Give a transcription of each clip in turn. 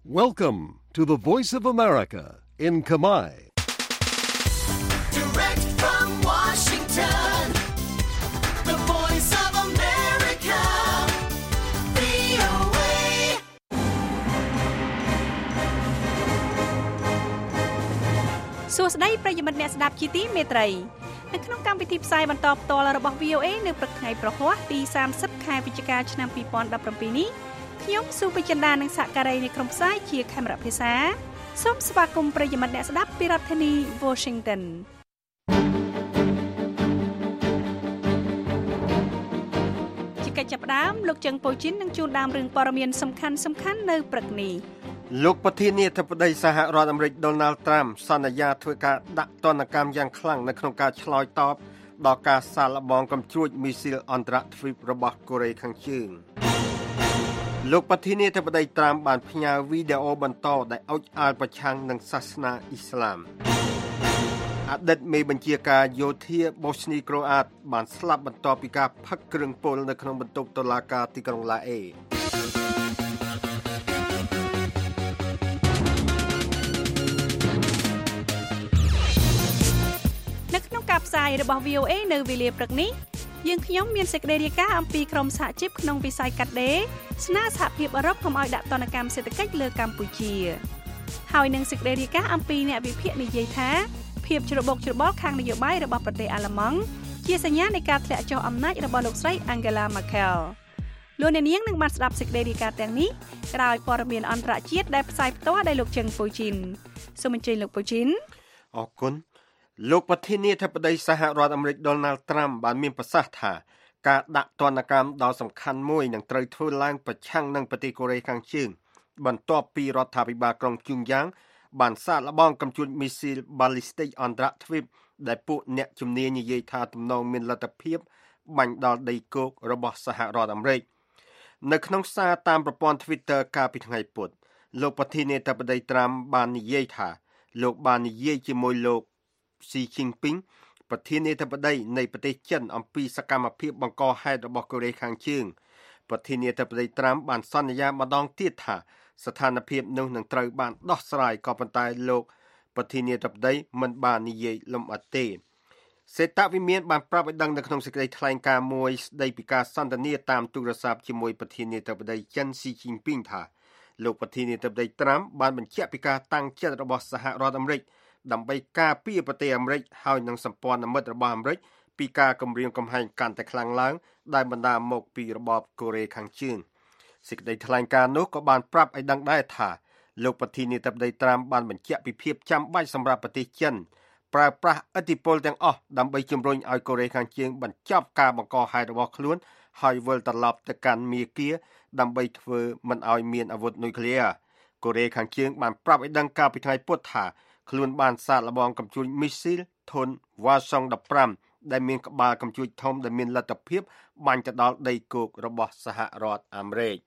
Welcome to the Voice of America in Khmer. Direct from Washington, the Voice of America, VOA. សួស្តីប្រិយមិត្តអ្នកស្ដាប់ជាទីមេត្រីនៅក្នុងកម្មវិធីផ្សាយបន្តផ្ទាល់របស់ VOA នៅព្រឹកថ្ងៃប្រហ័សទី30ខែវិច្ឆិកាឆ្នាំ2017នេះខ្ញុំស៊ូបចិន្តានិងសហការីនៃក្រុមផ្សាយជាខេមរៈភាសាសូមស្វាគមន៍ប្រិយមិត្តអ្នកស្ដាប់ពីរដ្ឋធានី Washington ជាកិច្ចចាប់ផ្ដើមលោកជឹងប៉ូជីននឹងជួនដើមរឿងព័ត៌មានសំខាន់ៗនៅព្រឹកនេះលោកប្រធានាធិបតីសហរដ្ឋអាមេរិក Donald Trump សន្យាធ្វើការដាក់ទណ្ឌកម្មយ៉ាងខ្លាំងនៅក្នុងការឆ្លើយតបដល់ការសាកល្បងកំជ្រួចមីស៊ីលអន្តរទ្វីបរបស់កូរ៉េខាងជើងលោកប្រធានាធិបតី Trump បានផ្ញើវីដេអូបន្តដែលអុចអាលប្រឆាំងនឹងសាសនាអ៊ីស្លាមអតីតមេបញ្ជាការយោធាបូស្នីក្រូអាតបានស្លាប់បន្ទាប់ពីការផឹកគ្រឿងពុលនៅក្នុងបន្ទប់តុលាការទីក្រុងឡាអេនៅក្នុងការផ្សាយរបស់ VOA នៅវេលាព្រឹកនេះយើងខ្ញុំមានសេចក្តីរាយការណ៍អំពីក្រុមសហជីពក្នុងវិស័យកាត់ដេរស្នើសហភាពអឺរ៉ុបកុំឲ្យដាក់ទណ្ឌកម្មសេដ្ឋកិច្ចលើកម្ពុជាហើយនឹងសេចក្តីរាយការណ៍អំពីអ្នកវិភាគនិយាយថាភាពច្របូកច្របល់ខាងនយោបាយរបស់ប្រទេសអាល្លឺម៉ង់ជាសញ្ញានៃការធ្លាក់ចុះអំណាចរបស់លោកស្រី Angela Merkel លោកអ្នកនាងនឹងបានស្ដាប់សេចក្តីរាយការណ៍ទាំងនេះក្រោយព័ត៌មានអន្តរជាតិដែលផ្សាយផ្ទាល់ដោយលោកជឹងប៉ូជីនសូមអញ្ជើញលោកប៉ូជីនអរគុណលោកប្រធានាធិបតីសហរដ្ឋអាមេរិក Donald Trump បានមានប្រសាសន៍ថាការដាក់ទណ្ឌកម្មដ៏សំខាន់មួយនឹងត្រូវធ្វើឡើងប្រឆាំងនឹងប្រទេសកូរ៉េខាងជើងបន្ទាប់ពីរដ្ឋាភិបាលក្រុងជុងយ៉ាងបានសាកល្បងកំជួញមីស៊ីលបាល់លីស្ទិកអន្តរទ្វីបដែលពួកអ្នកជំនាញនិយាយថាទំនងមានលទ្ធភាពបាញ់ដល់ដីគោករបស់សហរដ្ឋអាមេរិកនៅក្នុងសារតាមប្រព័ន្ធ Twitter កាលពីថ្ងៃពុធលោកប្រធានាធិបតី Trump បាននិយាយថាលោកបាននិយាយជាមួយលោកស៊ីជីនពីងប្រធានាធិបតីនៃប្រទេសចិនអំពីសកម្មភាពបង្កហេតុរបស់កូរ៉េខាងជើងប្រធានាធិបតី Trump បានសន្យាម្ដងទៀតថាស្ថានភាពនោះនឹងត្រូវបានដោះស្រាយក៏ប៉ុន្តែលោកប្រធានាធិបតីមិនបាននិយាយលម្អិតទេសេតវិមានបានប្រាប់ឲ្យដឹងនៅក្នុងសេចក្តីថ្លែងការណ៍មួយស្តីពីការសន្ទនាតាមទូរស័ព្ទជាមួយប្រធានាធិបតីចិនស៊ីជីនពីងថាលោកប្រធានាធិបតី Trump បានបញ្ជាក់ពីការតាំងចិត្តរបស់សហរដ្ឋអាមេរិកដើម្បីការពារប្រទេសអាមេរិកហើយនឹងសម្ព័ន្ធមិត្តរបស់អាមេរិកពីការគំរាមកំហែងកាន់តែខ្លាំងឡើងដែលបណ្ដាលមកពីរបបកូរ៉េខាងជើងសេចក្តីថ្លែងការណ៍នោះក៏បានប្រាប់ឲ្យដឹងដែរថាលោកប្រធានាធិបតី Trump បានបញ្ជាក់ពីភាពចាំបាច់សម្រាប់ប្រទេសចិនប្រើប្រាស់ឥទ្ធិពលទាំងអស់ដើម្បីជំរុញឲ្យកូរ៉េខាងជើងបញ្ចប់ការបង្កហេតុរបស់ខ្លួនហើយវិលត្រឡប់ទៅកាន់មាគ៌ាដើម្បីធ្វើមិនឲ្យមានអាវុធនុយក្លេអ៊ែរកូរ៉េខាងជើងបានប្រាប់ឲ្យដឹងកាលពីថ្ងៃពុធថាខ្លួនបានសាកល្បងកំជួញមីស៊ីលធុនវ៉ាសុង15ដែលមានក្បាលកំជួញធំដែលមានលទ្ធភាពបាញ់ទៅដល់ដីគោករបស់សហរដ្ឋអាមេរិក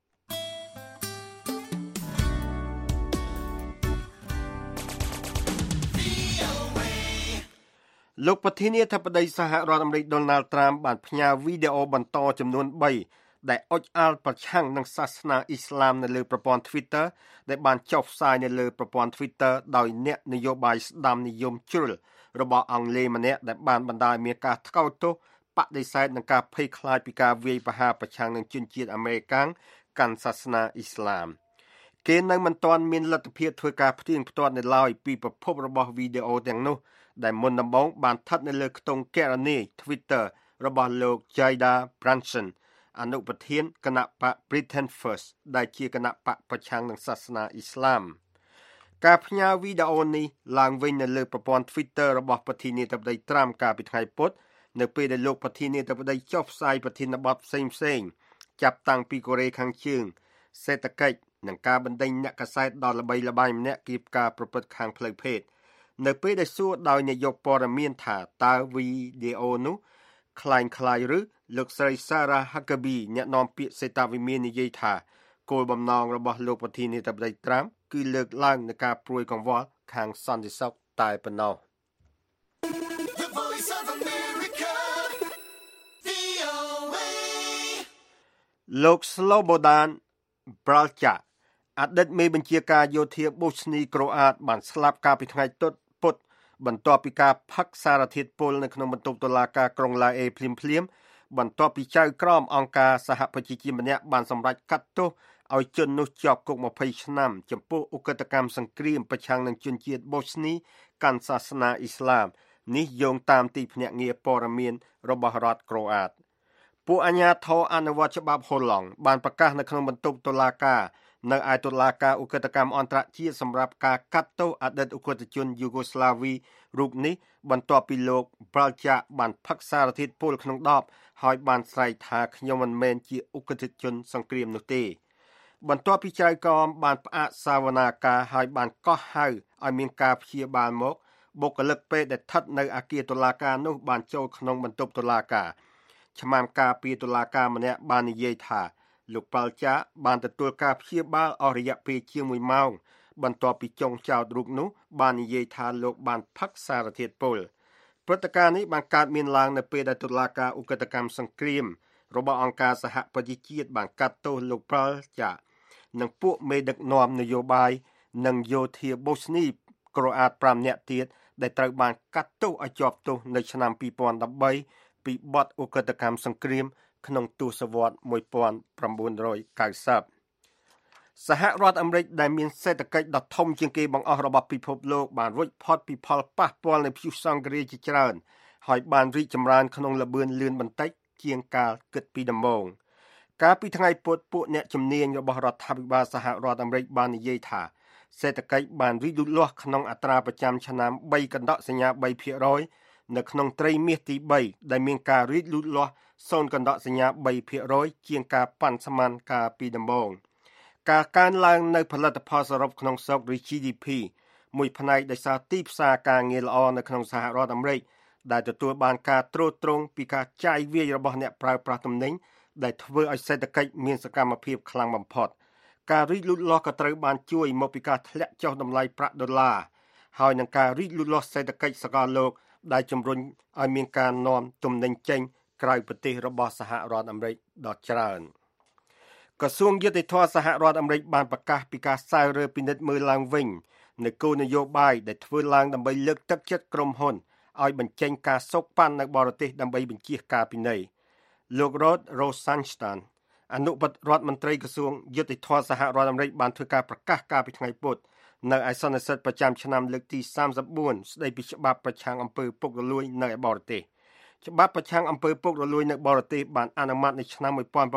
លោកប្រធានាធិបតីសហរដ្ឋអាមេរិក Donald Trump បានផ្ញើវីដេអូបន្តចំនួន3ដែលអុចអាលប្រឆាំងនឹងសាសនាអ៊ីស្លាមនៅលើប្រព័ន្ធ Twitter ដែលបានចុះផ្សាយនៅលើប្រព័ន្ធ Twitter ដោយអ្នកនយោបាយស្ដាំនិយមជ្រុលរបស់អង់គ្លេសម្នាក់ដែលបានបណ្ដាលមានការថ្កោលទោសបដិសេធនឹងការភ័យខ្លាចពីការវាយប្រហារប្រឆាំងនឹងជនជាតិអាមេរិកកាន់សាសនាអ៊ីស្លាមគេនៅមិនទាន់មានលទ្ធភាពធ្វើការផ្ទៀងផ្ទាត់នៅឡើយពីប្រភពរបស់វីដេអូទាំងនោះដែលមុនដំបូងបានស្ថិតនៅលើខ្ទង់គណនី Twitter របស់លោក Jada Branson អនុប្រធានគណៈបក Britain First ដែលជាគណៈបកប្រឆាំងនឹងសាសនាអ៊ីស្លាមការផ្ញើវីដេអូនេះឡើងវិញនៅលើប្រព័ន្ធ Twitter របស់ប្រធានាធិបតី Trump កាលពីថ្ងៃពុធនៅពេលដែលលោកប្រធានាធិបតីចុះផ្សាយប្រធានបទផ្សេងៗចាប់តាំងពីកូរ៉េខាងជើងសេដ្ឋកិច្ចនិងការបណ្ដេញអ្នកកាសែតដ៏ល្បីល្បាញម្នាក់ពីការប្រព្រឹត្តខាងផ្លូវភេទនៅពេលដែលសួរដោយនាយកព័ត៌មានថាតើវីដេអូនោះคล้ายឬលោកស្រី Sarah Huckabee អ្នកនាំពាក្យសេតវិមាននិយាយថាគោលបំណងរបស់លោកប្រធានាធិបតី Trump គឺលើកឡើងនៃការព្រួយកង្វល់ខាងសន្តិសុខតែប៉ុណ្ណោះលោក Slobodan Bralcha អតីតមេបញ្ជាការយោធាបូស្នីក្រូអាតបានស្លាប់កាលពីថ្ងៃពុធបន្ទាប់ពីការផឹកសារធាតុពុលនៅក្នុងបន្ទប់តុលាការក្រុងឡាអេភ្លាមបន្ទាប់ពីចៅក្រមអង្គការសហប្រជាជាតិម្នាក់បានសម្រេចកាត់ទោសឲ្យជននោះជាប់គុក20ឆ្នាំចំពោះឧក្រិដ្ឋកម្មសង្គ្រាមប្រឆាំងនឹងជនជាតិបូស្នីកាន់សាសនាអ៊ីស្លាមនេះយោងតាមទីភ្នាក់ងារព័ត៌មានរបស់រដ្ឋក្រូអាតពួកអាជ្ញាធរអនុវត្តច្បាប់ហូឡង់បានប្រកាសនៅក្នុងបន្ទប់តុលាការនៅឯតុលាការឧក្រិដ្ឋកម្មអន្តរជាតិសម្រាប់ការកាត់ទោសអតីតឧក្រិដ្ឋជនយូហ្គោស្លាវីរូបនេះបន្ទាប់ពីលោក Balcha បានផឹកសារធាតុពុលក្នុងដបហើយបានស្រែកថាខ្ញុំមិនមែនជាឧក្រិដ្ឋជនសង្គ្រាមនោះទេបន្ទាប់ពីចៅក្រមបានផ្អាកសវនាការហើយបានកោះហៅឲ្យមានការព្យាបាលមកបុគ្គលិកពេទ្យដែលស្ថិតនៅអគារតុលាការនោះបានចូលក្នុងបន្ទប់តុលាការឆ្មាំការពារតុលាការម្នាក់បាននិយាយថាលោក Balcha បានទទួលការព្យាបាលអស់រយៈពេលជាង1ម៉ោងបន្ទាប់ពីចុងចោទរូបនោះបាននិយាយថាលោកបានផឹកសារធាតុពុលព្រឹត្តិការណ៍នេះបានកើតមានឡើងនៅពេលដែលតុលាការឧក្រិដ្ឋកម្មសង្គ្រាមរបស់អង្គការសហប្រជាជាតិបានកាត់ទោសលោក Balcha និងពួកមេដឹកនាំនយោបាយនិងយោធាបូស្នីក្រូអាត5នាក់ទៀតដែលត្រូវបានកាត់ទោសឲ្យជាប់ទោសនៅឆ្នាំ2013ពីបទឧក្រិដ្ឋកម្មសង្គ្រាមក្នុងទសវត្ស1990សហរដ្ឋអាមេរិកដែលមានសេដ្ឋកិច្ចដ៏ធំជាងគេបង្អស់របស់ពិភពលោកបានរួចផុតពីផលប៉ះពាល់នៃព្យុះសង្ឃរាជាច្រើនហើយបានរីកចម្រើនក្នុងល្បឿនលឿនបន្តិចជាងកាលគិតពីដំបូងកាលពីថ្ងៃពុធពួកអ្នកជំនាញរបស់រដ្ឋាភិបាលសហរដ្ឋអាមេរិកបាននិយាយថាសេដ្ឋកិច្ចបានរីកលូតលាស់ក្នុងអត្រាប្រចាំឆ្នាំ3កណ្ដកសញ្ញា 3% នៅក្នុងត្រីមាសទី3ដែលមានការរីកលូតលាស់0កណ្ដកសញ្ញា 3% ជាងការប៉ាន់ស្មានកាលពីដំបូងការកើនឡើងនៅផលិតផលសរុបក្នុងស្រុកឬ GDP មួយផ្នែកដោយសារទីផ្សារការងារល្អនៅក្នុងសហរដ្ឋអាមេរិកដែលទទួលបានការទ្រទ្រង់ពីការចាយវាយរបស់អ្នកប្រើប្រាស់ទំនិញដែលធ្វើឲ្យសេដ្ឋកិច្ចមានសកម្មភាពខ្លាំងបំផុតការរីកលូតលាស់ក៏ត្រូវបានជួយមកពីការធ្លាក់ចុះតម្លៃប្រាក់ដុល្លារហើយនឹងការរីកលូតលាស់សេដ្ឋកិច្ចសកលលោកដែលជំរុញឲ្យមានការនាំទំនិញចេញក្រៅប្រទេសរបស់សហរដ្ឋអាមេរិកដ៏ច្រើនក្រសួងយុតិធម៌សហរដ្ឋអាមេរិកបានប្រកាសពីការស្រាវជ្រាវពិនិត្យមើលឡើងវិញនៃគោលនយោបាយដែលធ្វើឡើងដើម្បីលើកទឹកចិត្តក្រុមហ៊ុនឲ្យបញ្ចេញការសូកប៉ាន់នៅបរទេសដើម្បីបញ្ជៀសការពិន័យលោក Rod Rosenstein អនុបត្តិរដ្ឋមន្ត្រីក្រសួងយុតិធម៌សហរដ្ឋអាមេរិកបានធ្វើការប្រកាសកាលពីថ្ងៃពុធនៅឯសន្និសីទប្រចាំឆ្នាំលើកទី34ស្ដីពីច្បាប់ប្រឆាំងអំពើពុករលួយនៅបរទេសច្បាប់ប្រឆាំងអំពើពុករលួយនៅបរទេសបានអនុម័តនៅឆ្នាំ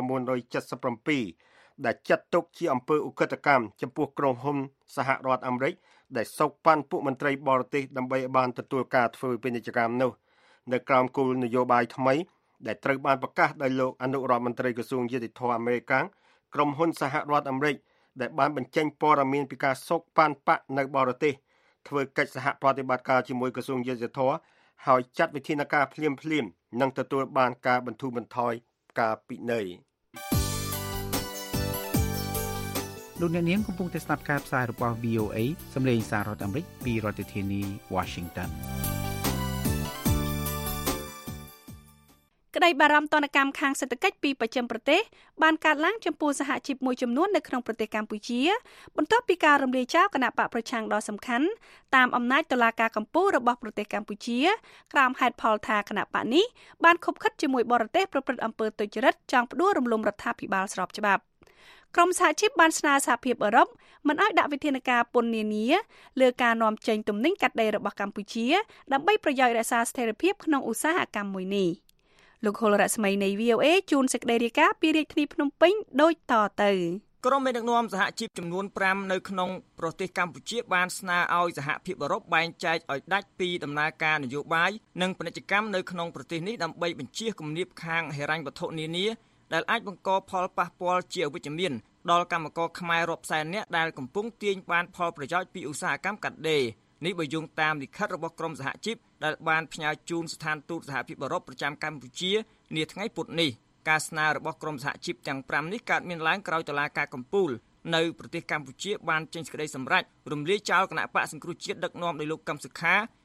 1977ដែលចាត់ទុកជាអំពើឧក្រិដ្ឋកម្មចំពោះក្រុមហ៊ុនសហរដ្ឋអាមេរិកដែលសោកប៉ាន់ពួកមន្ត្រីបរទេសដើម្បីឲ្យបានទទួលការធ្វើពាណិជ្ជកម្មនោះនៅក្រោមគោលនយោបាយថ្មីដែលត្រូវបានប្រកាសដោយលោកអនុរដ្ឋមន្ត្រីក្រសួងយុតិធម៌អាមេរិកក្រុមហ៊ុនសហរដ្ឋអាមេរិកដែលបានបញ្ចេញព័ត៌មានពីការសោកប៉ាន់បាក់នៅបរទេសធ្វើកិច្ចសហប្រតិបត្តិការជាមួយក្រសួងយុតិធម៌ហើយចាត់វិធានការភ្លាមៗនិងទទួលបានការបន្ធូរបន្ថយការពិន័យលោកអ្នកនាងកំពុងតែស្ដាប់ការផ្សាយរបស់ VOA សម្លេងសាររដ្ឋអាមេរិកពីរដ្ឋធានី Washington ក្តីបារម្ភទណ្ឌកម្មខាងសេដ្ឋកិច្ចពីបស្ចិមប្រទេសបានកើតឡើងចំពោះសហជីពមួយចំនួននៅក្នុងប្រទេសកម្ពុជាបន្ទាប់ពីការរំលាយចោលគណៈបកប្រឆាំងដ៏សំខាន់តាមអំណាចតុលាការកំពូលរបស់ប្រទេសកម្ពុជាក្រោមហេតុផលថាគណៈបកនេះបានខុបខិតជាមួយបរទេសប្រព្រឹត្តអំពើទុច្ចរិតចង់ផ្ដួលរំលំរដ្ឋាភិបាលស្របច្បាប់ក្រុមសហជីពបានស្នើសហភាពអឺរ៉ុបមិនឲ្យដាក់វិធានការពន្ធនានាលើការនាំចេញទំនិញកាត់ដេររបស់កម្ពុជាដើម្បីប្រយោជន៍រក្សាស្ថិរភាពក្នុងឧស្សាហកម្មមួយនេះលោកហុលរស្មីនៃ VOA ជួនសេចក្តីរាយការណ៍ពីរាជធានីភ្នំពេញដូចតទៅក្រុមមេដឹកនាំសហជីពចំនួន5នៅក្នុងប្រទេសកម្ពុជាបានស្នើឲ្យសហភាពអឺរ៉ុបបែងចែកឲ្យដាច់ពីដំណើរការនយោបាយនិងពាណិជ្ជកម្មនៅក្នុងប្រទេសនេះដើម្បីបញ្ជៀសគំនាបខាងហិរញ្ញវត្ថុនានាដែលអាចបង្កផលប៉ះពាល់ជាអវិជ្ជមានដល់កម្មករខ្មែររាប់សែននាក់ដែលកំពុងទាញបានផលប្រយោជន៍ពីឧស្សាហកម្មកាត់ដេរនេះបើយោងតាមលិខិតរបស់ក្រុមសហជីពដែលបានផ្ញើជូនស្ថានទូតសហភាពអឺរ៉ុបប្រចាំកម្ពុជានាថ្ងៃពុធនេះការស្នើរបស់ក្រុមសហជីពទាំង5នេះកើតមានឡើងក្រោយតុលាការកំពូលនៅប្រទេសកម្ពុជាបានចេញសេចក្តីសម្រេចរំលាយចោលគណៈបកសង្គ្រោះជាតិដឹកនាំដោយលោកកឹមសុខា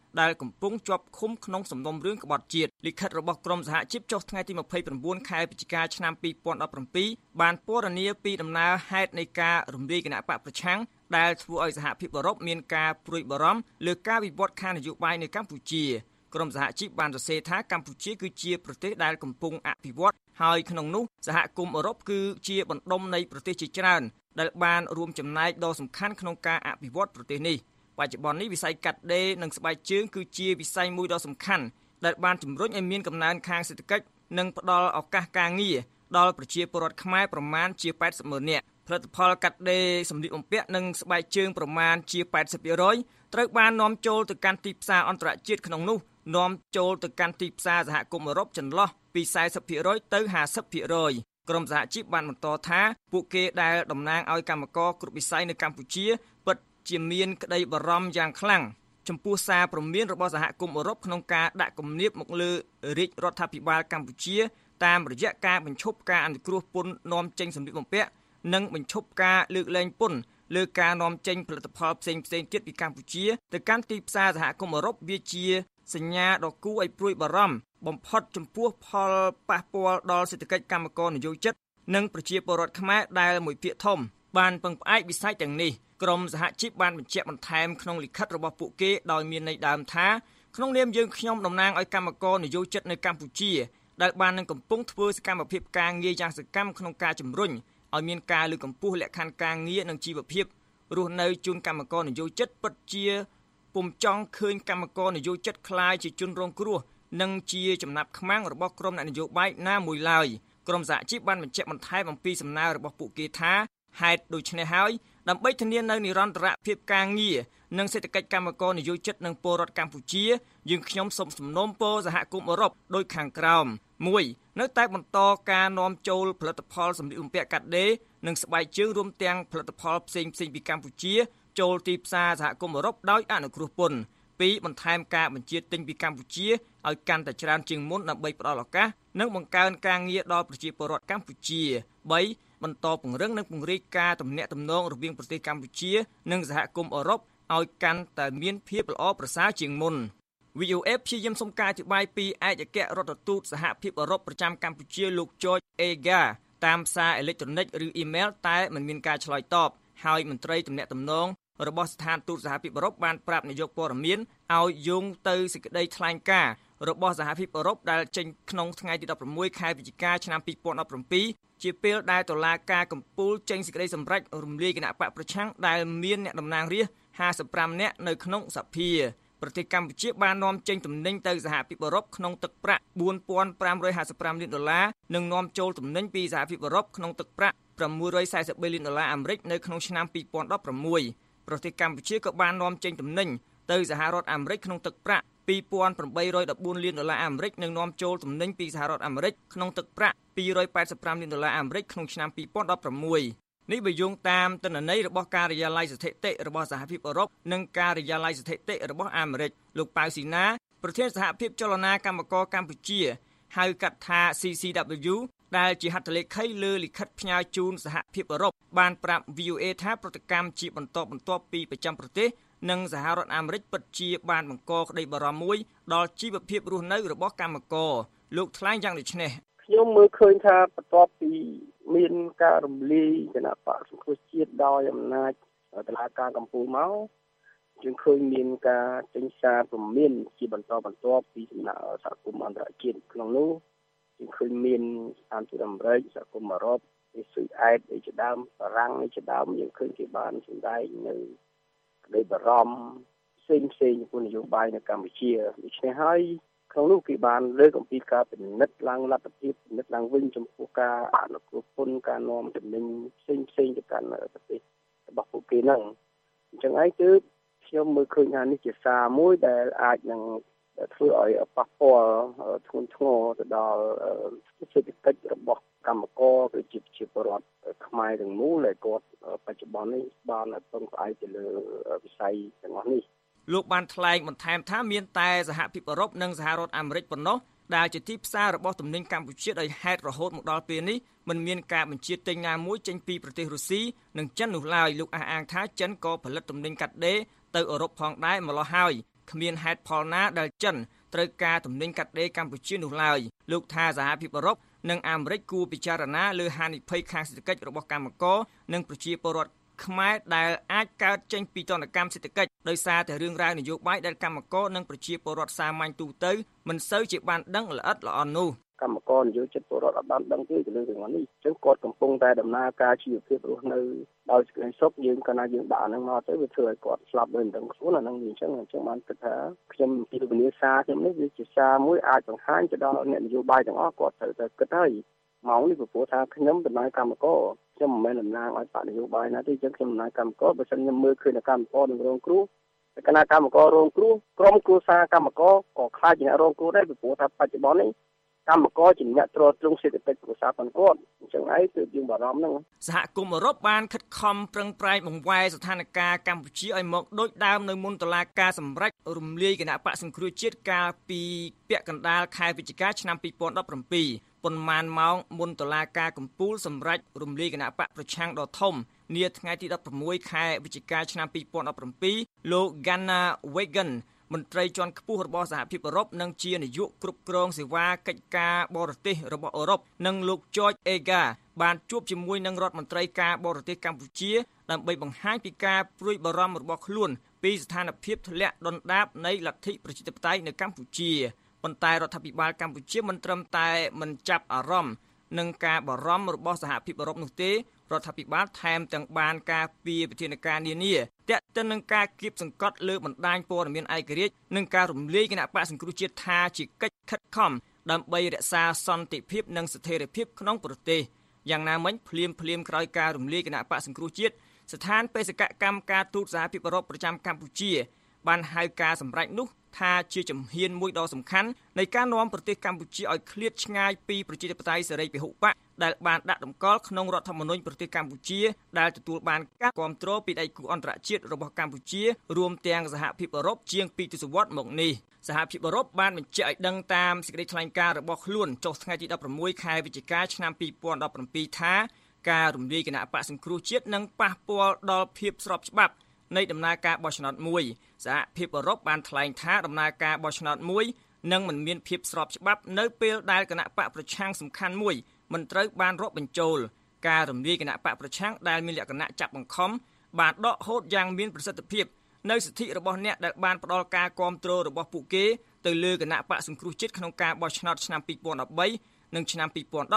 ដែលកំពុងជាប់ឃុំក្នុងសំណុំរឿងក្បត់ជាតិលិខិតរបស់ក្រមសហជីពចុះថ្ងៃទី29ខែវិច្ឆិកាឆ្នាំ2017បានពណ៌នាពីដំណើរហេតុនៃការរំលាយគណៈបកប្រឆាំងដែលធ្វើឲ្យសហភាពអឺរ៉ុបមានការព្រួយបារម្ភលើការវិវត្តខាងនយោបាយនៅកម្ពុជាក្រមសហជីពបានសរសេរថាកម្ពុជាគឺជាប្រទេសដែលកំពុងអភិវឌ្ឍហើយក្នុងនោះសហគមន៍អឺរ៉ុបគឺជាបណ្ដុំនៃប្រទេសជាច្រើនដែលបានរួមចំណែកដ៏សំខាន់ក្នុងការអភិវឌ្ឍប្រទេសនេះបច្ចុប្បន្ននេះវិស័យកាត់ដេរនិងស្បែកជើងគឺជាវិស័យមួយដ៏សំខាន់ដែលបានជំរុញឲ្យមានកំណើនខាងសេដ្ឋកិច្ចនិងផ្ដល់ឱកាសការងារដល់ប្រជាពលរដ្ឋខ្មែរប្រមាណជា 80,000 នាក់ផលិតផលកាត់ដេរសម្លៀកបំពាក់និងស្បែកជើងប្រមាណជា 80% ត្រូវបាននាំចូលទៅកាន់ទីផ្សារអន្តរជាតិក្នុងនោះនាំចូលទៅកាន់ទីផ្សារសហគមន៍អឺរ៉ុបចន្លោះពី 40% ទៅ 50%ក្រមសហជីពបានបន្តថាពួកគេដែលតំណាងឲ្យកម្មករគ្រប់វិស័យនៅកម្ពុជាពិតជាមានក្តីបារម្ភយ៉ាងខ្លាំងចំពោះសារព្រមានរបស់សហគមន៍អឺរ៉ុបក្នុងការដាក់គំនាបមកលើរាជរដ្ឋាភិបាលកម្ពុជាតាមរយៈការបញ្ឈប់ការអនុគ្រោះពន្ធនាំចេញសម្លៀកបំពាក់និងបញ្ឈប់ការលើកលែងពន្ធលើការនាំចេញផលិតផលផ្សេងៗទៀតពីកម្ពុជាទៅកាន់ទីផ្សារសហគមន៍អឺរ៉ុបវាជាសញ្ញាដ៏គួរឲ្យព្រួយបារម្ភបំផុតចំពោះផលប៉ះពាល់ដល់សេដ្ឋកិច្ចកម្មករនិយោជិតនិងប្រជាពលរដ្ឋខ្មែរដែលមួយភាគធំបានពឹងផ្អែកវិស័យទាំងនេះក្រមសហជីពបានបញ្ជាក់បន្ថែមក្នុងលិខិតរបស់ពួកគេដោយមានន័យដើមថាក្នុងនាមយើងខ្ញុំតំណាងឲ្យកម្មករនិយោជិតនៅកម្ពុជាដែលបាននឹងកំពុងធ្វើសកម្មភាពការងារយ៉ាងសកម្មក្នុងការជំរុញឲ្យមានការលើកកម្ពស់លក្ខខណ្ឌការងារនិងជីវភាពរស់នៅជូនកម្មករនិយោជិតពិតជាពុំចង់ឃើញកម្មករនិយោជិតក្លាយជាជនរងគ្រោះនិងជាចំណាប់ខ្មាំងរបស់ក្រុមអ្នកនយោបាយណាមួយឡើយក្រមសហជីពបានបញ្ជាក់បន្ថែមអំពីសំណើរបស់ពួកគេថាហេតុដូច្នេះហើយដើម្បីធានានៅនិរន្តរភាពការងារនិងសេដ្ឋកិច្ចកម្មករនិយោជិតនិងពលរដ្ឋកម្ពុជាយើងខ្ញុំសូមសំណូមពរសហគមន៍អឺរ៉ុបដូចខាងក្រោម 1. នៅតែបន្តការនាំចូលផលិតផលសម្លៀកបំពាក់កាត់ដេរនិងស្បែកជើងរួមទាំងផលិតផលផ្សេងៗពីកម្ពុជាចូលទីផ្សារសហគមន៍អឺរ៉ុបដោយអនុគ្រោះពន្ធ 2. បន្ថែមការបញ្ជាទិញពីកម្ពុជាឲ្យកាន់តែច្រើនជាងមុនដើម្បីផ្ដល់ឱកាសនិងបង្កើនការងារដល់ប្រជាពលរដ្ឋកម្ពុជា 3. បន្តពង្រឹងនិងពង្រីកការទំនាក់ទំនងរវាងប្រទេសកម្ពុជានិងសហគមន៍អឺរ៉ុបឲ្យកាន់តែមានភាពល្អប្រសើរជាងមុន VOA ព្យាយាមសុំការអធិប្បាយពីឯកអគ្គរដ្ឋទូតសហភាពអឺរ៉ុបប្រចាំកម្ពុជាលោក George Ega តាមសារអេឡិចត្រូនិកឬអ៊ីមែលតែមិនមានការឆ្លើយតបហើយមន្ត្រីទំនាក់ទំនងរបស់ស្ថានទូតសហភាពអឺរ៉ុបបានប្រាប់នាយកព័ត៌មានឲ្យយោងទៅសេចក្តីថ្លែងការណ៍របស់សហភាពអឺរ៉ុបដែលចេញក្នុងថ្ងៃទី16ខែវិច្ឆិកាឆ្នាំ2017ជាពេលដែលតុលាការកំពូលចេញសេចក្តីសម្រេចរំលាយគណៈបកប្រឆាំងដែលមានអ្នកតំណាងរាស្ត្រ55នាក់នៅក្នុងសភាប្រទេសកម្ពុជាបាននាំចេញទំនិញទៅសហភាពអឺរ៉ុបក្នុងទឹកប្រាក់ $4,555 លាននិងនាំចូលទំនិញពីសហភាពអឺរ៉ុបក្នុងទឹកប្រាក់ $643 លានអាមេរិកនៅក្នុងឆ្នាំ2016ប្រទេសកម្ពុជាក៏បាននាំចេញទំនិញទៅសហរដ្ឋអាមេរិកក្នុងទឹកប្រាក់ $2,814 លានអាមេរិកនិងនាំចូលទំនិញពីសហរដ្ឋអាមេរិកក្នុងទឹកប្រាក់ $285 លានអាមេរិកក្នុងឆ្នាំ2016នេះបើយោងតាមទិន្នន័យរបស់ការិយាល័យស្ថិតិរបស់សហភាពអឺរ៉ុបនិងការិយាល័យស្ថិតិរបស់អាមេរិកលោកប៉ៅស៊ីណាប្រធានសហភាពចលនាកម្មករកម្ពុជាហៅកាត់ថា CCW ដែលជាហត្ថលេខីលើលិខិតផ្ញើជូនសហភាពអឺរ៉ុបបានប្រាប់ VOA ថាប្រតិកម្មជាបន្តបន្ទាប់ពីប្រចាំប្រទេសនិងសហរដ្ឋអាមេរិកពិតជាបានបង្កក្តីបារម្ភមួយដល់ជីវភាពរស់នៅរបស់កម្មករលោកថ្លែងយ៉ាងដូចនេះខ្ញុំមើលឃើញថាបន្ទាប់ពីមានការរំលាយគណៈបកសង្គ្រោះជាតិដោយអំណាចតុលាការកំពូលមកយើងឃើញមានការចេញសារព្រមានជាបន្តបន្ទាប់ពីសំណាក់សហគមន៍អន្តរជាតិក្នុងនោះយើងឃើញមានស្ថានទូតអាមេរិកសហគមន៍អឺរ៉ុបអ៊ីស្រាអែលឯជាដើមបារាំងឯជាដើមយើងឃើញគេបានសម្ដែងនៅក្តីបារម្ភផ្សេងចំពោះនយោបាយនៅកម្ពុជាដូច្នេះហើយក្នុងនោះគេបានលើកអំពីការពិនិត្យឡើងលទ្ធភាពពិនិត្យឡើងវិញចំពោះការអនុគ្រោះពន្ធការនាំទំនិញផ្សេងទៅកាន់ប្រទេសរបស់ពួកគេហ្នឹងអញ្ចឹងហើយគឺខ្ញុំមើលឃើញថានេះជាសារមួយដែលអាចនឹងធ្វើឲ្យប៉ះពាល់ធ្ងន់ធ្ងរទៅដល់សេដ្ឋកិច្ចរបស់កម្មករគឺជាពលរដ្ឋខ្មែរទាំងមូលដែលគាត់បច្ចុប្បន្ននេះបានពឹងផ្អែកទៅលើវិស័យទាំងអស់នេះលោកបានថ្លែងបន្ថែមថាមានតែសហភាពអឺរ៉ុបនិងសហរដ្ឋអាមេរិកប៉ុណ្ណោះដែលជាទីផ្សាររបស់ទំនិញកម្ពុជាដោយហេតុរហូតមកដល់ពេលនេះមិនមានការបញ្ជាទិញណាមួយចេញពីប្រទេសរុស្ស៊ីនិងចិននោះឡើយលោកអះអាងថាចិនក៏ផលិតទំនិញកាត់ដេរទៅអឺរ៉ុបផងដែរម្ល៉េះហើយគ្មានហេតុផលណាដែលចិនត្រូវការទំនិញកាត់ដេរកម្ពុជានោះឡើយលោកថាសហភាពអឺរ៉ុបនិងអាមេរិកគួរពិចារណាលើហានិភ័យខាងសេដ្ឋកិច្ចរបស់កម្មករនិងប្រជាពលរដ្ឋខ្មែរដែលអាចកើតចេញពីទណ្ឌកម្មសេដ្ឋកិច្ចដោយសារតែរឿងរ៉ាវនយោបាយដែលកម្មករនិងប្រជាពលរដ្ឋសាមញ្ញទូទៅមិនសូវជាបានដឹងល្អិតល្អន់នោះកម្មករនយោជិតពលរដ្ឋអត់បានដឹងទេពីរឿងទាំងនេះអញ្ចឹងគាត់កំពុងតែដំណើរការជីវភាពរស់នៅដោយសេចក្តីសុខយើងកាលណាយើងដាក់ហ្នឹងមកទៅវាធ្វើឲ្យគាត់ស្លាប់ដោយមិនដឹងខ្លួនអាហ្នឹងអញ្ចឹងបានគិតថាខ្ញុំពីវិញ្ញាសាខ្ញុំនេះវាជាសារមួយអាចបង្ហាញទៅដល់អ្នកនយោបាយទាំងអស់គាត់ត្រូវតែគិតហើយម៉ោងនេះព្រោះថាខ្ញុំដំណើរកម្មករខ្ញុំមិនមែនតំណាងឲ្យបកនយោបាយណាទេអញ្ចឹងខ្ញុំដំណើរកម្មករបើសិនខ្ញុំមើលឃើញតែកម្មករនឹងរងគ្រោះតែគណៈកម្មកររងគ្រោះក្រុមគ្រួសារកម្មករក៏ខ្លាចជាអ្នករងគ្រោះដែរព្រោះថាបច្ចុប្បន្ននេះកម្មករជាអ្នកទ្រទ្រង់សេដ្ឋកិច្ចគ្រួសារផងគាត់អញ្ចឹងឯងគឺយើងបារម្ភហ្នឹងសហគមន៍អឺរ៉ុបបានខិតខំប្រឹងប្រែងបង្វែរស្ថានភាពកម្ពុជាឲ្យមកដូចដើមនៅមុនតុលាការសម្រេចរំលាយគណៈបកសង្គ្រោះជាតិកាលពីពាក់កណ្ដាលខែវិច្ឆិកាឆ្នាំ2017ប៉ុន្មានម៉ោងមុនតុលាការកំពូលសម្រេចរំលាយគណៈបកប្រឆាំងដ៏ធំនាថ្ងៃទី16ខែវិច្ឆិកាឆ្នាំ2017លោក Ghana Wegan មន្ត្រីជាន់ខ្ពស់របស់សហភាពអឺរ៉ុបនិងជានាយកគ្រប់គ្រងសេវាកិច្ចការបរទេសរបស់អឺរ៉ុបនិងលោក George Ega បានជួបជាមួយនឹងរដ្ឋមន្ត្រីការបរទេសកម្ពុជាដើម្បីបង្ហាញពីការព្រួយបារម្ភរបស់ខ្លួនពីស្ថានភាពធ្លាក់ដុនដាបនៃលទ្ធិប្រជាធិបតេយ្យនៅកម្ពុជាប៉ុន្តែរដ្ឋាភិបាលកម្ពុជាមិនត្រឹមតែមិនចាប់អារម្មណ៍នឹងការបារម្ភរបស់សហភាពអឺរ៉ុបនោះទេរដ្ឋាភិបាលថែមទាំងបានការពារវិធានការនានាទាក់ទិននឹងការគៀបសង្កត់លើបណ្ដាញព័ត៌មានឯករាជ្យនិងការរំលាយគណៈបកសង្គ្រោះជាតិថាជាកិច្ចខិតខំដើម្បីរក្សាសន្តិភាពនិងស្ថិរភាពក្នុងប្រទេសយ៉ាងណាមិញភ្លាមក្រោយការរំលាយគណៈបកសង្គ្រោះជាតិស្ថានបេសកកម្មការទូតសហភាពអឺរ៉ុបប្រចាំកម្ពុជាបានហៅការសម្រេចនោះថាជាជំហានមួយដ៏សំខាន់នៃការនាំប្រទេសកម្ពុជាឲ្យឃ្លាតឆ្ងាយពីប្រជាធិបតេយ្យសេរីពហុបកដែលបានដាក់តម្កល់ក្នុងរដ្ឋធម្មនុញ្ញប្រទេសកម្ពុជាដែលទទួលបានការគាំទ្រពីដៃគូអន្តរជាតិរបស់កម្ពុជារួមទាំងសហភាពអឺរ៉ុបជាង2ទសវត្សរ៍មកនេះសហភាពអឺរ៉ុបបានបញ្ជាក់ឲ្យដឹងតាមសេចក្តីថ្លែងការណ៍របស់ខ្លួនចុះថ្ងៃទី16ខែវិច្ឆិកាឆ្នាំ2017ថាការរំលាយគណៈបកសង្គ្រោះជាតិនឹងប៉ះពាល់ដល់ភាពស្របច្បាប់នៃដំណើរការបោះឆ្នោតមួយសហភាពអឺរ៉ុបបានថ្លែងថាដំណើរការបោះឆ្នោតមួយនឹងមិនមានភាពស្របច្បាប់នៅពេលដែលគណៈបកប្រឆាំងសំខាន់មួយមិនត្រូវបានរាប់បញ្ចូលការរំលាយគណៈបកប្រឆាំងដែលមានលក្ខណៈចាប់បង្ខំបានដកហូតយ៉ាងមានប្រសិទ្ធភាពនៅសិទ្ធិរបស់អ្នកដែលបានផ្ដល់ការគាំទ្ររបស់ពួកគេទៅលើគណៈបកសង្គ្រោះជាតិក្នុងការបោះឆ្នោតឆ្នាំ2013និងឆ្នាំ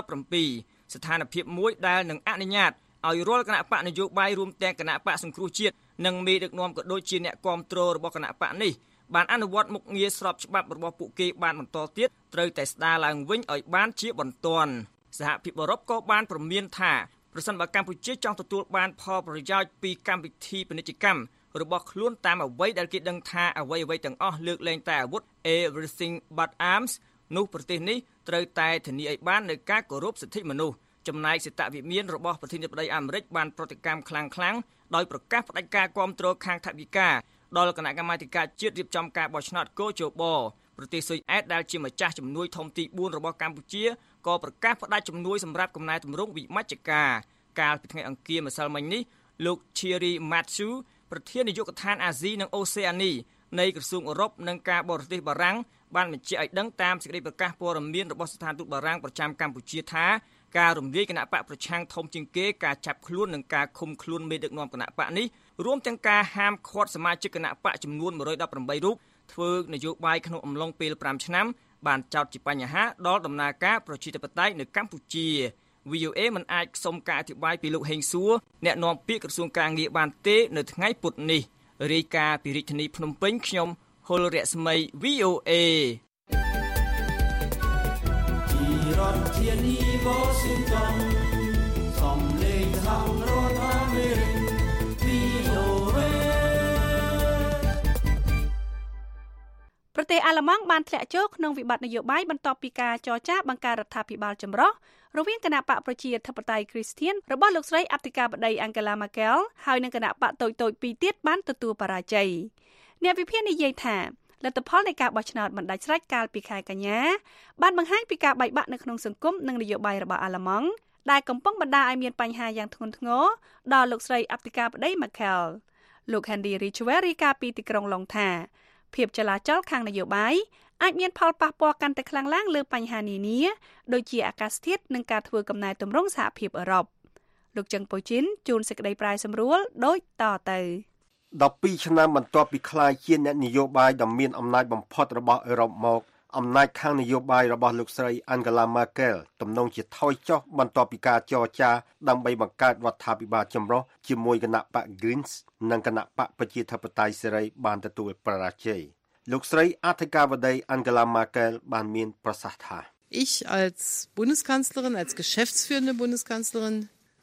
2017ស្ថានភាពមួយដែលនឹងអនុញ្ញាតឲ្យរាល់គណៈបកនយោបាយរួមទាំងគណៈបកសង្គ្រោះជាតិនិងមេដឹកនាំក៏ដូចជាអ្នកគាំទ្ររបស់គណៈបកនេះបានអនុវត្តមុខងារស្របច្បាប់របស់ពួកគេបានបន្តទៀតត្រូវតែស្ដារឡើងវិញឲ្យបានជាបន្ទាន់សហភាពអឺរ៉ុបក៏បានព្រមានថាប្រសិនបើកម្ពុជាចង់ទទួលបានផលប្រយោជន៍ពីកម្មវិធីពាណិជ្ជកម្មរបស់ខ្លួនតាមអ្វីដែលគេដឹងថាអ្វីទាំងអស់លើកលែងតែអាវុធ Everything but Arms នោះប្រទេសនេះត្រូវតែធានាឲ្យបាននូវការគោរពសិទ្ធិមនុស្សចំណែកសេតវិមានរបស់ប្រធានាធិបតីអាមេរិកបានប្រតិកម្មខ្លាំងដោយប្រកាសផ្តាច់ការគាំទ្រខាងថវិកាដល់គណៈកម្មាធិការជាតិរៀបចំការបោះឆ្នោតកូជបប្រទេសស៊ុយអែតដែលជាម្ចាស់ជំនួយធំទី4របស់កម្ពុជាក៏ប្រកាសផ្តាច់ជំនួយសម្រាប់កំណែទម្រង់វិមជ្ឈការកាលពីថ្ងៃអង្គារម្សិលមិញនេះលោក Thierry Mathieu ប្រធាននាយកដ្ឋានអាស៊ីនិងអូសេអានីនៃក្រសួងអឺរ៉ុបនិងការបរទេសបារាំងបានបញ្ជាក់ឲ្យដឹងតាមសេចក្តីប្រកាសព័ត៌មានរបស់ស្ថានទូតបារាំងប្រចាំកម្ពុជាថាការរំលាយគណៈបកប្រឆាំងធំជាងគេការចាប់ខ្លួននិងការឃុំខ្លួនមេដឹកនាំគណៈបកនេះរួមទាំងការហាមឃាត់សមាជិកគណៈបកចំនួន118រូបធ្វើនយោបាយក្នុងអំឡុងពេល5ឆ្នាំបានចោទជាបញ្ហាដល់ដំណើរការប្រជាធិបតេយ្យនៅកម្ពុជា VOA មិនអាចសុំការអធិប្បាយពីលោកហេងសួរអ្នកនាំពាក្យក្រសួងកាងារបានទេនៅថ្ងៃពុធនេះរាយការណ៍ពីរាជធានីភ្នំពេញខ្ញុំហុលរស្មី VOA រដ្ឋធានី Washington សំឡេងសហរដ្ឋអាមេរិក VOA ប្រទេសអាល្លឺម៉ង់បានធ្លាក់ចូលក្នុងវិបត្តិនយោបាយបន្ទាប់ពីការចរចាបង្កើតរដ្ឋាភិបាលចម្រុះរវាងគណៈបកប្រជាធិបតេយ្យគ្រីស្ទានរបស់លោកស្រីអធិការបតី Angela Merkel ហើយនិងគណៈបកតូចៗពីរទៀតបានទទួលបរាជ័យអ្នកវិភាគនិយាយថាលទ្ធផលនៃការបោះឆ្នោតមិនដាច់ស្រេចកាលពីខែកញ្ញាបានបង្ហាញពីការបែកបាក់នៅក្នុងសង្គមនិងនយោបាយរបស់អាល្លឺម៉ង់ដែលកំពុងបណ្ដាលឲ្យមានបញ្ហាយ៉ាងធ្ងន់ធ្ងរដល់លោកស្រីអធិការបតី Merkel លោក Henry Ridgwell រាយការណ៍ពីទីក្រុងឡុងថាភាពចលាចលខាងនយោបាយអាចមានផលប៉ះពាល់កាន់តែខ្លាំងឡើងលើបញ្ហានានាដូចជាអាកាសធាតុនិងការធ្វើកំណែទម្រង់សហភាពអឺរ៉ុបលោកចឹងប៉ូជីនជួនសេចក្តីប្រាយសម្រួលដូចតទៅ 12ឆ្នាំបន្ទាប់ពីក្លាយជាអ្នកនយោបាយដ៏មានអំណាចបំផុតរបស់អឺរ៉ុបមកអំណាចខាងនយោបាយរបស់លោកស្រី Angela Merkel ទំនងជាថយចុះបន្ទាប់ពីការចរចាដើម្បីបង្កើតរដ្ឋាភិបាលចម្រុះជាមួយគណៈបក Greens និងគណៈបកប្រជាធិបតេយ្យសេរីបានទទួលបរាជ័យលោកស្រីអធិការបតី Angela Merkel បានមានប្រសាសន៍ថា Ich als Bundeskanzlerin als geschäftsführende Bundeskanzlerin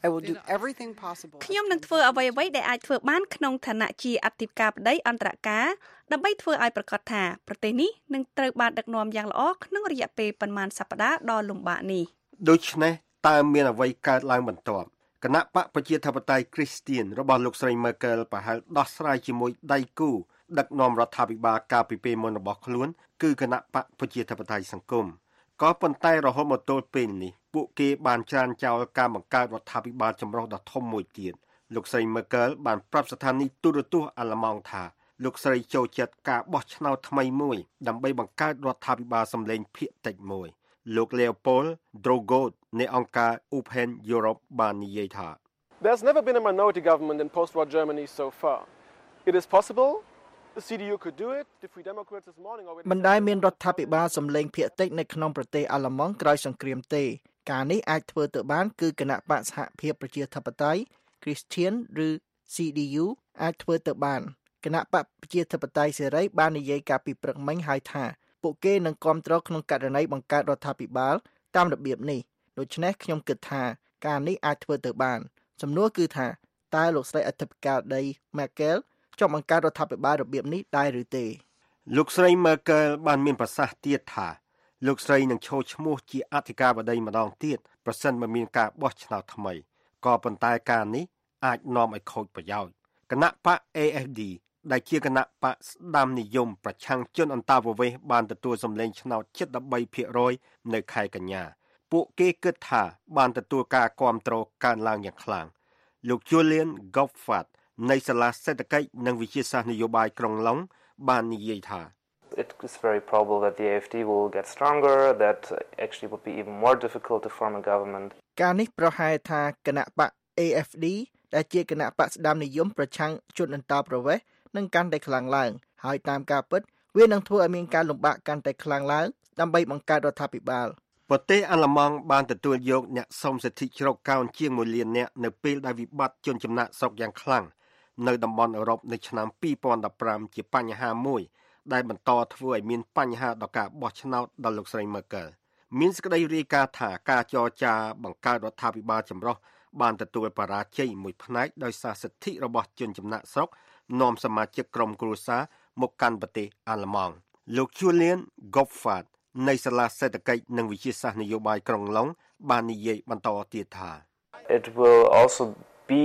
ខ្ញុំនឹងធ្វើអ្វីៗដែលអាចធ្វើបានក្នុងឋានៈជាអធិការបតីអន្តរការដើម្បីធ្វើឲ្យប្រកាសថាប្រទេសនេះនឹងត្រូវបានដឹកនាំយ៉ាងល្អក្នុងរយៈពេលប៉ុន្មានសប្តាហ៍ដ៏លំបាកនេះដូច្នេះតើមានអ្វីកើតឡើងបន្ទាប់គណៈបកប្រជាធិបតេយ្យគ្រីស្ទៀនរបស់លោកស្រី Merkel ប្រហែលដោះស្រាយជាមួយដៃគូដឹកនាំរដ្ឋាភិបាលកាលពីពេលមុនរបស់ខ្លួនគឺគណៈបកប្រជាធិបតេយ្យសង្គមក៏ប៉ុន្តែរហូតមកទល់ពេលនេះពួកគេបានច្រានចោលការបង្កើតរដ្ឋាភិបាលចម្រុះដ៏ធំមួយទៀតលោកស្រី Merkel បានប្រាប់ស្ថានីយទូរទស្សន៍អាល្លឺម៉ង់ថាលោកស្រីចូលចិត្តការបោះឆ្នោតថ្មីមួយដើម្បីបង្កើតរដ្ឋាភិបាលសម្លេងភាគតិចមួយលោក Leopold Drogot នៃអង្គការ Open Europe បាននិយាយថា There's never been a minority government in post-war Germany so far. It is possible The CDU could do it. The Free Democrats this morning already មិនដែលមានរដ្ឋាភិបាលសម្លេងភាគតិចនៅក្នុងប្រទេសអាល្លឺម៉ង់ក្រោយសង្គ្រាមទេការនេះអាចធ្វើទៅបានគឺគណៈបកសហភាពប្រជាធិបតេយ្យ Christian ឬ CDU អាចធ្វើទៅបានគណៈបកប្រជាធិបតេយ្យសេរីបាននិយាយកាលពីព្រឹកមិញហើយថាពួកគេនឹងគាំទ្រក្នុងករណីបង្កើតរដ្ឋាភិបាលតាមរបៀបនេះដូច្នេះខ្ញុំគិតថាការនេះអាចធ្វើទៅបានសំណួរគឺថាតើលោកស្រីអធិការបតី Merkel ចង់បង្កើតរដ្ឋាភិបាលរបៀបនេះដែរឬទេលោកស្រី Merkel បានមានប្រសាសន៍ទៀតថាលោកស្រីនឹងឈរឈ្មោះជាអធិការបតីម្ដងទៀតប្រសិនបើមានការបោះឆ្នោតថ្មីក៏ប៉ុន្តែការនេះអាចនាំឲ្យខូចប្រយោជន៍គណៈបក AfD ដែលជាគណៈបកស្ដាំនិយមប្រឆាំងជនអន្តោប្រវេសន៍បានទទួលសម្លេងឆ្នោត 73% នៅខែកញ្ញាពួកគេគិតថាបានទទួលការគាំទ្រកើនឡើងយ៉ាងខ្លាំងលោក Julian Goffard នៃសាលាសេដ្ឋកិច្ចនិងវិទ្យាសាស្ត្រនយោបាយក្រុងឡុងបាននិយាយថា It is very probable that the AfD will get stronger, that actually would be even more difficult to form a government. ការនេះប្រហែលថាគណៈបក AfD ដែលជាគណៈបកស្ដាំនិយមប្រឆាំងជនអន្តោប្រវេសន៍នឹងកាន់តែខ្លាំងឡើងហើយតាមការពិតវានឹងធ្វើឲ្យមានការលំបាកកាន់តែខ្លាំងឡើងដើម្បីបង្កើតរដ្ឋាភិបាលប្រទេសអាល្លឺម៉ង់បានទទួលយកអ្នកសុំសិទ្ធិជ្រកកោនជាង1លាននាក់នៅពេលដែលវិបត្តិជនចំណាក់ស្រុកយ៉ាងខ្លាំងនៅតំបន់អឺរ៉ុបនៅឆ្នាំ2015ជាបញ្ហាមួយដែលបន្តធ្វើឲ្យមានបញ្ហាដល់ការបោះឆ្នោតដល់លោកស្រី Merkel មានសេចក្តីរាយការណ៍ថាការចរចាបង្កើតរដ្ឋាភិបាលចម្រុះបានទទួលបរាជ័យមួយផ្នែកដោយសារសិទ្ធិរបស់ជនចំណាក់ស្រុកនាំសមាជិកក្រុមគ្រួសារមកកាន់ប្រទេសអាល្លឺម៉ង់លោក Julian Goffard នៃសាលាសេដ្ឋកិច្ចនិងវិទ្យាសាស្ត្រនយោបាយក្រុងឡុងបាននិយាយបន្តទៀតថា It will also be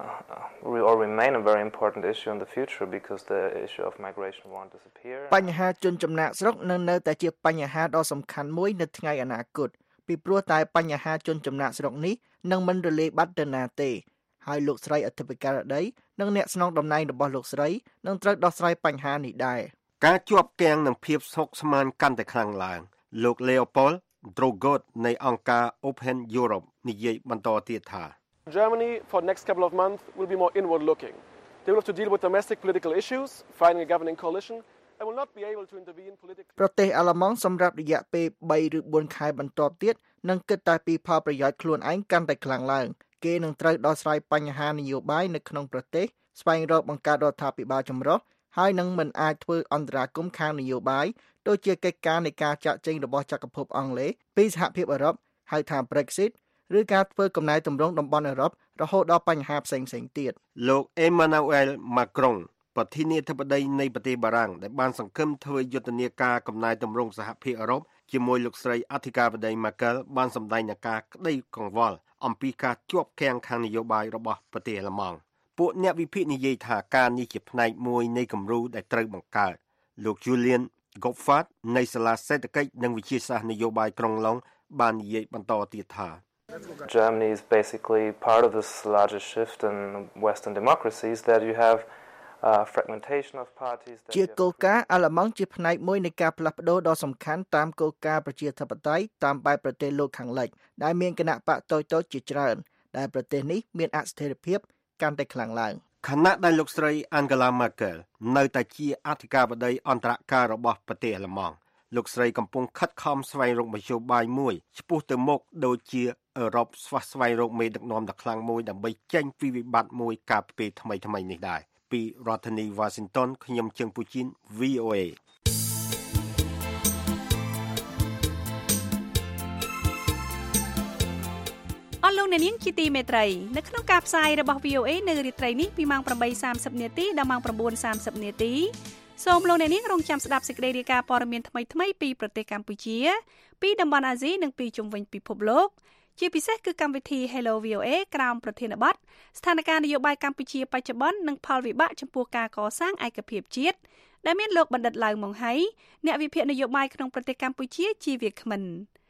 or remain a very important issue in the future because the issue of migration won't disappear បញ្ហាជនចំណាក់ស្រុកនៅតែជាបញ្ហាដ៏សំខាន់មួយនៅថ្ងៃអនាគតពីព្រោះតែបញ្ហាជនចំណាក់ស្រុកនេះនឹងមិនរលាយបាត់ទៅណាទេហើយលោកស្រីអធិការបតីនិងអ្នកស្នងតំណែងរបស់លោកស្រីនឹងត្រូវដោះស្រាយបញ្ហានេះដែរការជាប់គាំងនឹងភាពស្មុគស្មាញកាន់តែខ្លាំងឡើងលោក Leopold Drogot នៃអង្គការ Open Europe និយាយបន្តទៀតថា Germany for the next couple of months will be more inward looking. They will have to deal with domestic political issues, finding a governing coalition, and will not be able to intervene politically. ប្រទេសអាល្លឺម៉ង់សម្រាប់រយៈពេល3ឬ4ខែបន្ទាប់ទៀតនឹងគិតតែពីផលប្រយោជន៍ខ្លួនឯងកាន់តែខ្លាំងឡើងគេនឹងត្រូវដោះស្រាយបញ្ហានយោបាយនៅក្នុងប្រទេសស្វែងរកបង្កើតរដ្ឋាភិបាលចម្រុះហើយនឹងមិនអាចធ្វើអន្តរាគមន៍ខាងនយោបាយដូចជាកិច្ចការនៃការចាក់ចែងរបស់ចក្រភពអង់គ្លេសពីសហភាពអឺរ៉ុបហៅថា Brexit ឬការធ្វើកំណែទម្រង់តំបន់អឺរ៉ុបរហូតដល់បញ្ហាផ្សេងៗទៀតលោក Emmanuel Macron ប្រធានាធិបតីនៃប្រទេសបារាំងដែលបានសង្ឃឹមធ្វើយុទ្ធនាការកំណែទម្រង់សហភាពអឺរ៉ុបជាមួយលោកស្រីអធិការបតី Merkel បានសម្ដែងនឹងការក្តីកង្វល់អំពីការជាប់គាំងខាងនយោបាយរបស់ប្រទេសអាល្លឺម៉ង់ពួកអ្នកវិភាគនិយាយថាការនេះជាផ្នែកមួយនៃគំរូដែលត្រូវបង្កើតលោក Julian Goffard នៃសាលាសេដ្ឋកិច្ចនិងវិទ្យាសាស្ត្រនយោបាយក្រុងឡុងបាននិយាយបន្តទៀតថា Germany is basically part of this larger shift in Western democracies that you have fragmentation of parties ជាគោលការណ៍អាល្លឺម៉ង់ជាផ្នែកមួយនៃការផ្លាស់ប្ដូរដ៏សំខាន់តាមគោលការណ៍ប្រជាធិបតេយ្យតាមបែបប្រទេសលោកខាងលិចដែលមានគណៈបកតូចៗជាច្រើនដែលប្រទេសនេះមានអស្ថិរភាពកាន់តែខ្លាំងឡើងខណៈដែលលោកស្រី Angela Merkel នៅតែជាអធិការបតីអន្តរការរបស់ប្រទេសអាល្លឺម៉ង់លោកស្រីកំពុងខិតខំស្វែងរកមធ្យោបាយមួយឆ្ពោះទៅមុខដូចជាអឺរ៉ុបស្វះស្វែងរកមេដឹកនាំដ៏ខ្លាំងមួយដើម្បីចេញពីវិបត្តិមួយកាលពីពេលថ្មីៗនេះដែរពីរដ្ឋធានី Washington ខ្ញុំជើងពូជីន VOA អស់លោកអ្នកនាងជាទីមេត្រីនៅក្នុងការផ្សាយរបស់ VOA នៅរាត្រីនេះពីម៉ោង 8:30 នាទីដល់ម៉ោង 9:30 នាទីសូមលោកអ្នកនាងរងចាំស្ដាប់សេចក្តីរាយការណ៍ព័ត៌មានថ្មីៗពីប្រទេសកម្ពុជាពីតំបន់អាស៊ីនិងពីជុំវិញពិភពលោកជាពិសេសគឺកម្មវិធី Hello VOA ក្រោមប្រធានបទស្ថានភាពនយោបាយកម្ពុជាបច្ចុប្បន្ននិងផលវិបាកចំពោះការកសាងឯកភាពជាតិដែលមានលោកបណ្ឌិតឡៅម៉ុងហៃអ្នកវិភាគនយោបាយក្នុងប្រទេសកម្ពុជាជាវាគ្មិន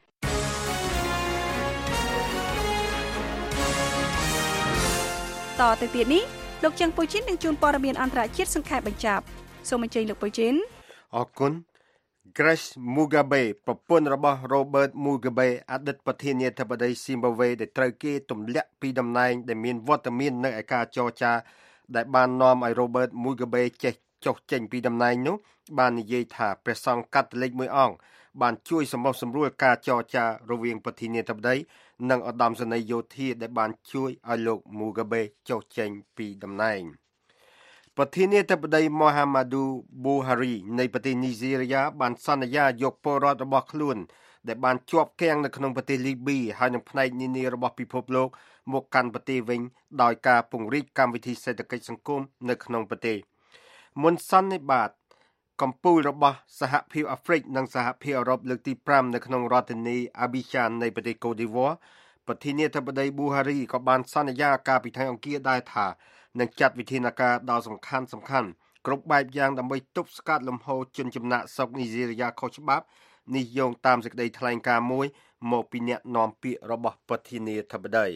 តទៅទៀតនេះលោកច័ន្ទពូជីននឹងជួនព័ត៌មានអន្តរជាតិសង្ខេបបញ្ចប់សូមអញ្ជើញលោកពូជីនអរគុណ Grace Mugabe ប្រពន្ធរបស់ Robert Mugabe អតីតប្រធានាធិបតី Zimbabwe ដែលត្រូវគេទម្លាក់ពីតំណែងដែលមានវត្តមាននៅឯការចរចាដែលបាននាំឲ្យ Robert Mugabe ចុះចេញពីតំណែងនោះបាននិយាយថាព្រះសង្ឃកាតូលិកមួយអង្គបានជួយសម្រុះសម្រួលការចរចារវាងប្រធានាធិបតីនិងឧត្តមសេនីយ៍យោធាដែលបានជួយឲ្យលោក Mugabe ចុះចេញពីតំណែងប្រធានាធិបតី Muhammadu Buhari នៃប្រទេសនីហ្សេរីយ៉ាបានសន្យាយកពលរដ្ឋរបស់ខ្លួនដែលបានជាប់គាំងនៅក្នុងប្រទេសលីប៊ីហើយនឹងផ្នែកនានារបស់ពិភពលោកមកកាន់ប្រទេសវិញដោយការពង្រីកកម្មវិធីសេដ្ឋកិច្ចសង្គមនៅក្នុងប្រទេសមុនសន្និបាតកម្ពុជារបស់សហភាពអាហ្វ្រិកនិងសហភាពអឺរ៉ុបលើកទី5នៅក្នុងរដ្ឋធានី Abidjan នៃប្រទេសកូឌីវ៉ាប្រធានាធិបតី Buhari ក៏បានសន្យាកាលពីថ្ងៃអង្គារដែរថានឹងចាត់វិធានការដ៏សំខាន់គ្រប់បែបយ៉ាងដើម្បីទប់ស្កាត់លំហូរជនចំណាក់ស្រុកនីហ្សេរីយ៉ាខុសច្បាប់នេះយោងតាមសេចក្តីថ្លែងការណ៍មួយមកពីអ្នកនាំពាក្យរបស់ប្រធានាធិបតី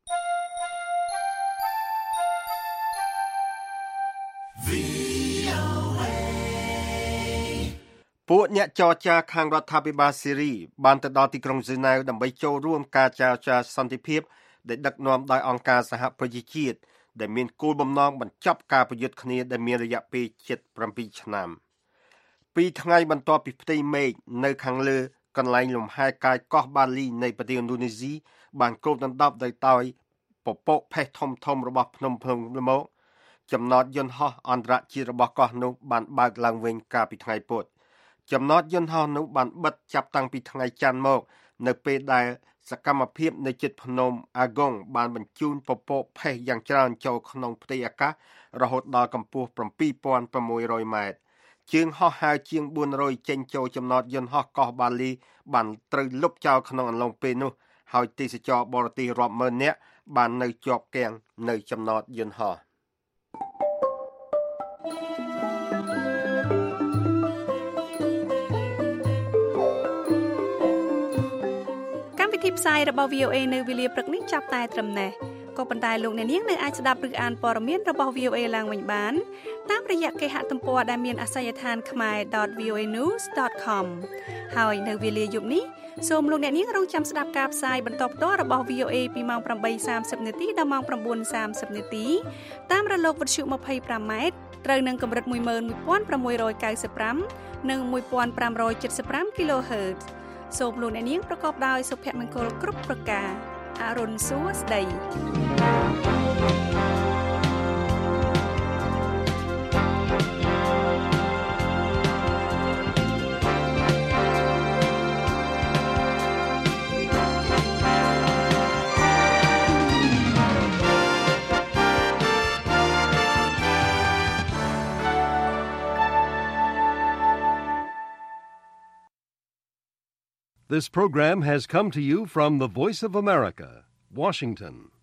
ពួកអ្នកចរចាខាងរដ្ឋាភិបាលស៊ីរីបានទៅដល់ទីក្រុងហ្សឺណែវដើម្បីចូលរួមការចរចាសន្តិភាពដែលដឹកនាំដោយអង្គការសហប្រជាជាតិដែលមានគោលបំណងបញ្ចប់ការប្រយុទ្ធគ្នាដែលមានរយៈពេល7ឆ្នាំ2ថ្ងៃបន្ទាប់ពីផ្ទៃមេឃនៅខាងលើកន្លែងលំហែកាយកោះបាលីនៃប្រទេសឥណ្ឌូនេស៊ីបានគ្របដណ្ដប់ដោយពពកផេះធំរបស់ភ្នំភ្លុងមកចំណតយន្តហោះអន្តរជាតិរបស់កោះនោះបានបើកឡើងវិញកាលពីថ្ងៃពុធចំណតយន្តហោះនោះបានបិទចាប់តាំងពីថ្ងៃច័ន្ទមកនៅពេលដែលសកម្មភាពនៅជិតភ្នំអាហ្គងបានបញ្ជូនពពកផេះយ៉ាងច្រើនចូលក្នុងផ្ទៃអាកាសរហូតដល់កម្ពស់ 7,600 ម៉ែត្រជើងហោះហើរជាង400ចេញចូលចំណតយន្តហោះកោះបាលីបានត្រូវលុបចោលក្នុងអំឡុងពេលនោះហើយទេសចរបរទេសរាប់ម៉ឺននាក់បាននៅជាប់គាំងនៅចំណតយន្តហោះទីផ្សាយរបស់ VOA នៅវេលាព្រឹកនេះចាប់តែត្រឹមនេះក៏ប៉ុន្តែលោកអ្នកនាងនៅអាចស្ដាប់ឬអានព័ត៌មានរបស់ VOA ឡើងវិញបានតាមរយៈគេហទំព័រដែលមានអាសយដ្ឋាន khmer.voanews.com ហើយនៅវេលាយប់នេះសូមលោកអ្នកនាងរងចាំស្ដាប់ការផ្សាយបន្តផ្ទាល់របស់ VOA ពីម៉ោង 8:30 នាទីដល់ម៉ោង 9:30 នាទីតាមរលកវិទ្យុ 25 ម៉ែត្រត្រូវនឹងកម្រិត 11695 និង 1575 kHzសូមលោកអ្នកនាងប្រកបដោយសុភមង្គលគ្រប់ប្រការអរុនសួស្តី This program has come to you from the Voice of America, Washington.